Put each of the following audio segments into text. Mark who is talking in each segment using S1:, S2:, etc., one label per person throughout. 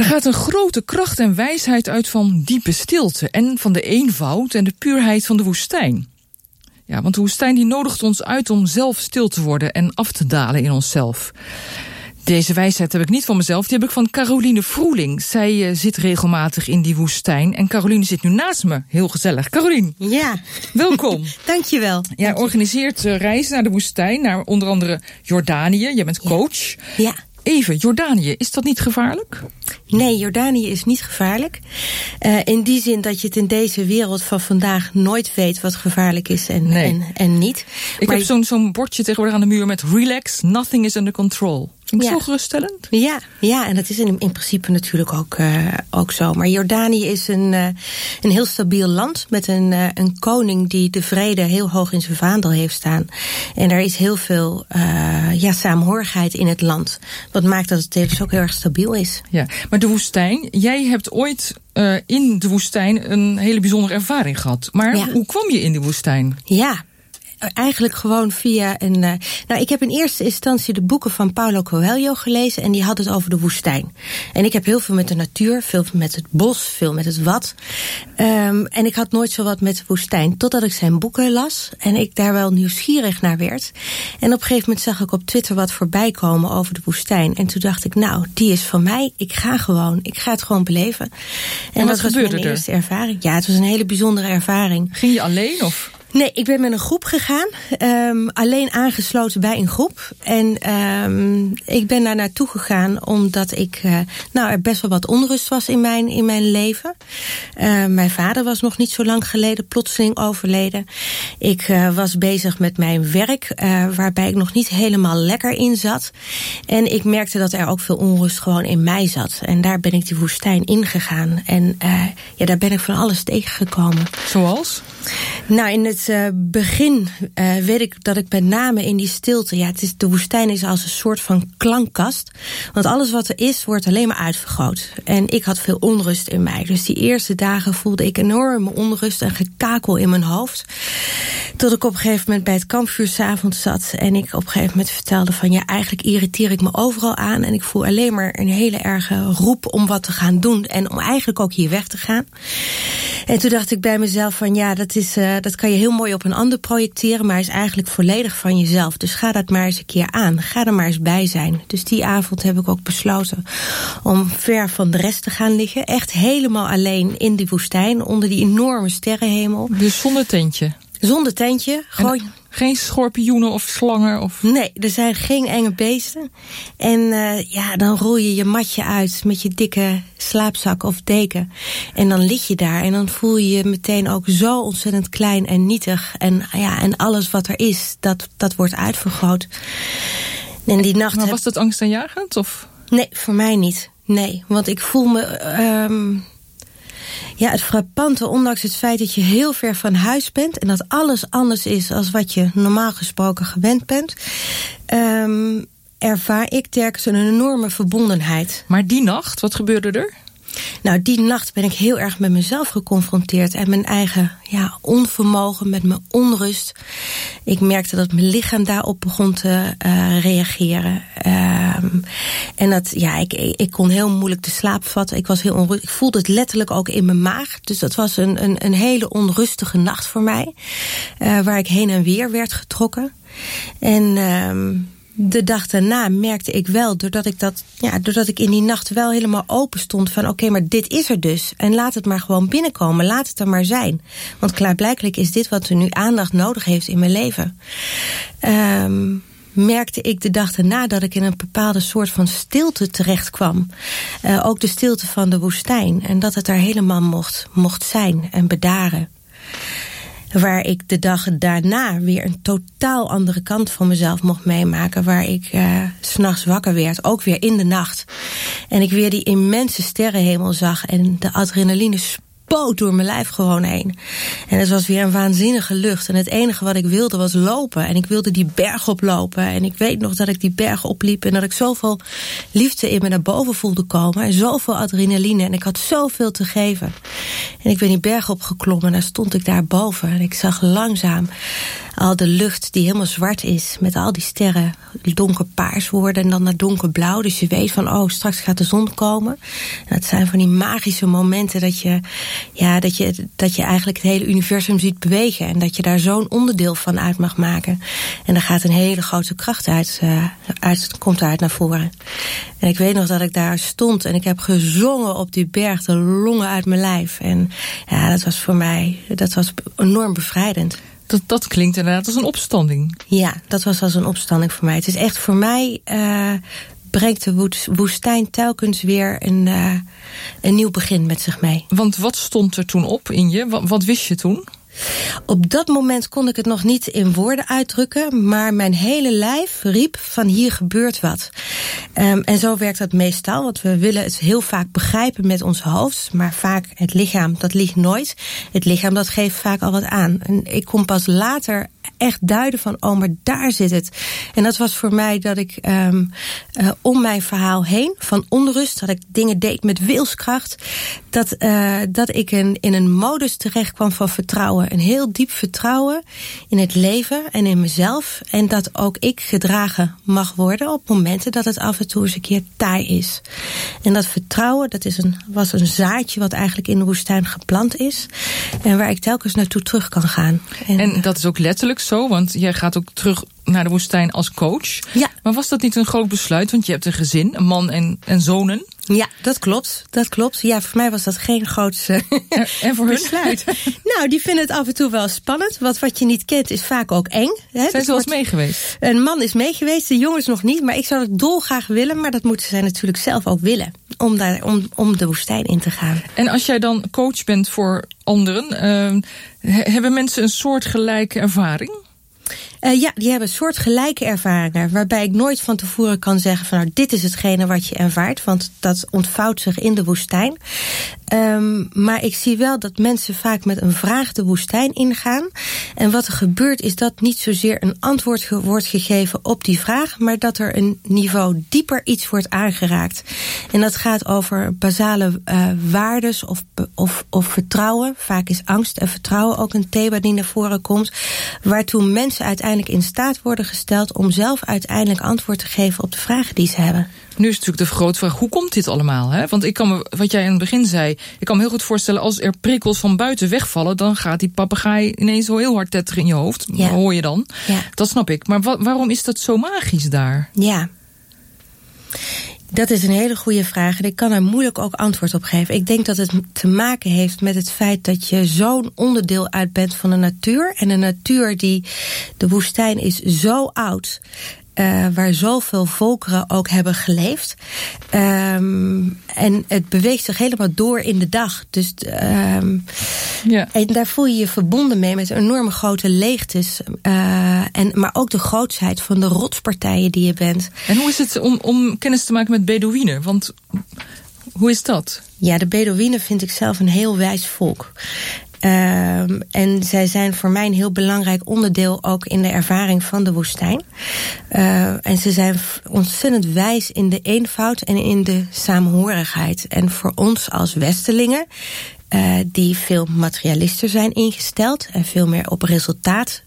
S1: gaat een grote kracht en wijsheid uit van diepe stilte en van de eenvoud en de puurheid van de woestijn. Ja, want de woestijn die nodigt ons uit om zelf stil te worden en af te dalen in onszelf. Deze wijsheid heb ik niet van mezelf, die heb ik van Caroline Vroeling. Zij zit regelmatig in die woestijn en Caroline zit nu naast me. Heel gezellig. Caroline.
S2: Ja.
S1: Welkom.
S2: Dankjewel.
S1: Jij organiseert reizen naar de woestijn, naar onder andere Jordanië. Jij bent coach.
S2: Ja.
S1: Even, Jordanië, is dat niet gevaarlijk?
S2: Nee, Jordanië is niet gevaarlijk. In die zin dat je het in deze wereld van vandaag nooit weet wat gevaarlijk is en niet.
S1: Ik heb zo'n bordje tegenwoordig aan de muur met relax, nothing is under control. Vind ik zo geruststellend?
S2: Ja, en dat is in principe natuurlijk ook zo. Maar Jordanië is een heel stabiel land met een koning die de vrede heel hoog in zijn vaandel heeft staan. En er is heel veel saamhorigheid in het land. Wat maakt dat het tevens ook heel erg stabiel is.
S1: Ja, maar de woestijn, jij hebt ooit in de woestijn een hele bijzondere ervaring gehad. Maar hoe kwam je in de woestijn?
S2: Ja. Eigenlijk gewoon via een... ik heb in eerste instantie de boeken van Paulo Coelho gelezen en die had het over de woestijn. En ik heb heel veel met de natuur, veel met het bos, veel met het wat. En ik had nooit zo wat met de woestijn, totdat ik zijn boeken las en ik daar wel nieuwsgierig naar werd. En op een gegeven moment zag ik op Twitter wat voorbij komen over de woestijn. En toen dacht ik, die is van mij. Ik ga het gewoon beleven. En dat was mijn eerste ervaring. Ja, het was een hele bijzondere ervaring.
S1: Ging je alleen of...
S2: Nee, ik ben met een groep gegaan. Alleen aangesloten bij een groep. En ik ben daar naartoe gegaan omdat er best wel wat onrust was in mijn leven. Mijn vader was nog niet zo lang geleden plotseling overleden. Ik was bezig met mijn werk, waarbij ik nog niet helemaal lekker in zat. En ik merkte dat er ook veel onrust gewoon in mij zat. En daar ben ik die woestijn ingegaan. En daar ben ik van alles tegengekomen.
S1: Zoals?
S2: Nou, in het begin weet ik dat ik met name in die stilte... de woestijn is als een soort van klankkast. Want alles wat er is, wordt alleen maar uitvergroot. En ik had veel onrust in mij. Dus die eerste dagen voelde ik enorme onrust en gekakel in mijn hoofd. Tot ik op een gegeven moment bij het kampvuur 's avonds zat... en ik op een gegeven moment vertelde van... eigenlijk irriteer ik me overal aan... en ik voel alleen maar een hele erge roep om wat te gaan doen... en om eigenlijk ook hier weg te gaan. En toen dacht ik bij mezelf van... dat kan je heel mooi op een ander projecteren... maar is eigenlijk volledig van jezelf. Dus ga dat maar eens een keer aan. Ga er maar eens bij zijn. Dus die avond heb ik ook besloten... om ver van de rest te gaan liggen. Echt helemaal alleen in die woestijn... onder die enorme sterrenhemel.
S1: Dus zonder tentje?
S2: Zonder tentje. Gewoon...
S1: Geen schorpioenen of slangen? Of...
S2: Nee, er zijn geen enge beesten. En dan rol je je matje uit met je dikke slaapzak of deken. En dan lig je daar en dan voel je je meteen ook zo ontzettend klein en nietig. En alles wat er is, dat wordt uitvergroot. En die nacht...
S1: Maar was dat angstaanjagend? Of?
S2: Nee, voor mij niet. Nee, want ik voel me... het frappante, ondanks het feit dat je heel ver van huis bent... en dat alles anders is als wat je normaal gesproken gewend bent... ervaar ik telkens een enorme verbondenheid.
S1: Maar die nacht, wat gebeurde er?
S2: Nou, die nacht ben ik heel erg met mezelf geconfronteerd... en mijn eigen onvermogen, met mijn onrust. Ik merkte dat mijn lichaam daarop begon te reageren. En dat, ik kon heel moeilijk de slaap vatten. Ik was heel onrustig. Ik voelde het letterlijk ook in mijn maag. Dus dat was een hele onrustige nacht voor mij. Waar ik heen en weer werd getrokken. En... de dag daarna merkte ik wel, doordat ik in die nacht wel helemaal open stond van oké, maar dit is er dus. En laat het maar gewoon binnenkomen, laat het er maar zijn. Want klaarblijkelijk is dit wat er nu aandacht nodig heeft in mijn leven. Merkte ik de dag daarna dat ik in een bepaalde soort van stilte terecht kwam. Ook de stilte van de woestijn. En dat het daar helemaal mocht zijn en bedaren. Waar ik de dag daarna weer een totaal andere kant van mezelf mocht meemaken. Waar ik 's nachts wakker werd, ook weer in de nacht. En ik weer die immense sterrenhemel zag. En de adrenaline spoot door mijn lijf gewoon heen. En het was weer een waanzinnige lucht. En het enige wat ik wilde was lopen. En ik wilde die berg oplopen. En ik weet nog dat ik die berg opliep en dat ik zoveel liefde in me naar boven voelde komen. En zoveel adrenaline. En ik had zoveel te geven. En ik ben die berg opgeklommen en daar stond ik daar boven. En ik zag langzaam al de lucht die helemaal zwart is. Met al die sterren donkerpaars worden en dan naar donkerblauw. Dus je weet van, straks gaat de zon komen. En dat zijn van die magische momenten dat je eigenlijk het hele universum ziet bewegen. En dat je daar zo'n onderdeel van uit mag maken. En daar gaat een hele grote kracht komt uit naar voren. En ik weet nog dat ik daar stond en ik heb gezongen op die berg, de longen uit mijn lijf. En ja, dat was voor mij, enorm bevrijdend.
S1: Dat klinkt inderdaad als een opstanding.
S2: Ja, dat was als een opstanding voor mij. Het is echt voor mij, brengt de woestijn telkens weer een nieuw begin met zich mee.
S1: Want wat stond er toen op in je? Wat wist je toen?
S2: Op dat moment kon ik het nog niet in woorden uitdrukken, maar mijn hele lijf riep van hier gebeurt wat. En zo werkt dat meestal, want we willen het heel vaak begrijpen met ons hoofd, maar vaak het lichaam, dat liegt nooit. Het lichaam, dat geeft vaak al wat aan. En ik kon pas later echt duiden van, maar daar zit het. En dat was voor mij dat ik om mijn verhaal heen, van onrust, dat ik dingen deed met wilskracht, dat ik in een modus terecht kwam van vertrouwen. Een heel diep vertrouwen in het leven en in mezelf. En dat ook ik gedragen mag worden op momenten dat het af en toe eens een keer taai is. En dat vertrouwen, was een zaadje wat eigenlijk in de woestijn geplant is. En waar ik telkens naartoe terug kan gaan.
S1: En dat is ook letterlijk zo, want jij gaat ook terug naar de woestijn als coach. Ja. Maar was dat niet een groot besluit? Want je hebt een gezin, een man en zonen.
S2: Ja, dat klopt. Ja, voor mij was dat geen groot
S1: en voor
S2: besluit. Nou, die vinden het af en toe wel spannend. Want wat je niet kent is vaak ook eng.
S1: Hè? Zijn ze wel eens mee geweest?
S2: Een man is mee geweest, de jongens nog niet. Maar ik zou het dolgraag willen. Maar dat moeten zij natuurlijk zelf ook willen. Om de woestijn in te gaan.
S1: En als jij dan coach bent voor anderen, hebben mensen een soortgelijke ervaring?
S2: Ja, die hebben soortgelijke ervaringen. Waarbij ik nooit van tevoren kan zeggen van, nou, dit is hetgene wat je ervaart. Want dat ontvouwt zich in de woestijn. Maar ik zie wel dat mensen vaak met een vraag de woestijn ingaan. En wat er gebeurt is dat niet zozeer een antwoord wordt gegeven op die vraag, maar dat er een niveau dieper iets wordt aangeraakt. En dat gaat over basale waardes of vertrouwen. Vaak is angst en vertrouwen ook een thema die naar voren komt. Waartoe mensen uiteindelijk in staat worden gesteld om zelf uiteindelijk antwoord te geven op de vragen die ze hebben.
S1: Nu is natuurlijk de grote vraag, hoe komt dit allemaal? Hè? Want wat jij in het begin zei, ik kan me heel goed voorstellen, als er prikkels van buiten wegvallen, dan gaat die papegaai ineens zo heel hard tetteren in je hoofd. Ja. Dat hoor je dan. Ja. Dat snap ik. Maar waarom is dat zo magisch daar?
S2: Ja. Dat is een hele goede vraag en ik kan er moeilijk ook antwoord op geven. Ik denk dat het te maken heeft met het feit dat je zo'n onderdeel uit bent van de natuur. En de natuur, de woestijn is zo oud, waar zoveel volkeren ook hebben geleefd. En het beweegt zich helemaal door in de dag. Dus, ja. En daar voel je je verbonden mee met enorme grote leegtes. Maar ook de grootsheid van de rotspartijen die je bent.
S1: En hoe is het om kennis te maken met Bedouinen? Want hoe is dat?
S2: Ja, de Bedouinen vind ik zelf een heel wijs volk. En zij zijn voor mij een heel belangrijk onderdeel ook in de ervaring van de woestijn. En ze zijn ontzettend wijs in de eenvoud en in de saamhorigheid. En voor ons als Westelingen, die veel materialisten zijn ingesteld en veel meer op resultaat,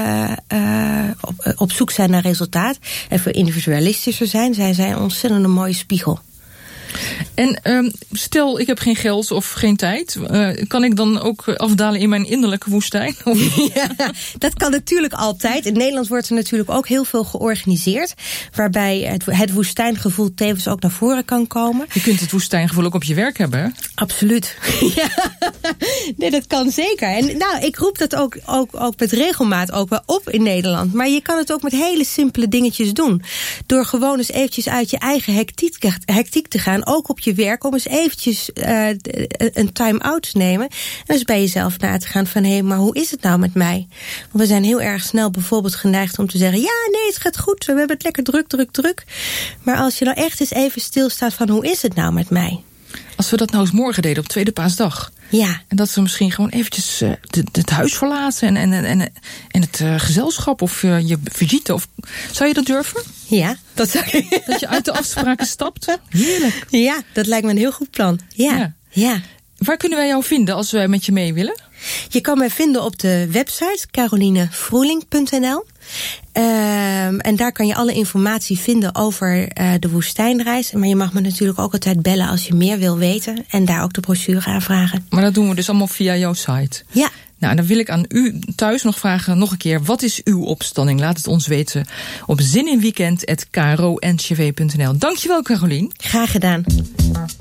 S2: op zoek zijn naar resultaat en veel individualistischer zijn, zij zijn een ontzettend mooie spiegel.
S1: En stel, ik heb geen geld of geen tijd. Kan ik dan ook afdalen in mijn innerlijke woestijn?
S2: Ja, dat kan natuurlijk altijd. In Nederland wordt er natuurlijk ook heel veel georganiseerd, waarbij het woestijngevoel tevens ook naar voren kan komen.
S1: Je kunt het woestijngevoel ook op je werk hebben, hè?
S2: Absoluut. Ja. Nee, dat kan zeker. En nou, ik roep dat ook met regelmaat ook wel op in Nederland. Maar je kan het ook met hele simpele dingetjes doen. Door gewoon eens eventjes uit je eigen hectiek te gaan, ook op je werk, om eens eventjes een time-out te nemen. En eens bij jezelf na te gaan van, hé, maar hoe is het nou met mij? Want we zijn heel erg snel bijvoorbeeld geneigd om te zeggen, ja, nee, het gaat goed, we hebben het lekker druk. Maar als je nou echt eens even stilstaat van, hoe is het nou met mij?
S1: Als we dat nou eens morgen deden op Tweede Paasdag.
S2: Ja.
S1: En dat we misschien gewoon eventjes het huis verlaten en het gezelschap of je visite. Zou je dat durven?
S2: Ja, dat zou ik.
S1: Dat je uit de afspraken stapt? Heerlijk.
S2: Ja, dat lijkt me een heel goed plan. Ja.
S1: Waar kunnen wij jou vinden als wij met je mee willen?
S2: Je kan mij vinden op de website carolinevroeling.nl. En daar kan je alle informatie vinden over de woestijnreis. Maar je mag me natuurlijk ook altijd bellen als je meer wil weten. En daar ook de brochure aanvragen.
S1: Maar dat doen we dus allemaal via jouw site?
S2: Ja.
S1: Nou, dan wil ik aan u thuis nog vragen, nog een keer, wat is uw opstanding? Laat het ons weten op zininweekend@kro-ncv.nl. Dankjewel, Carolien.
S2: Graag gedaan.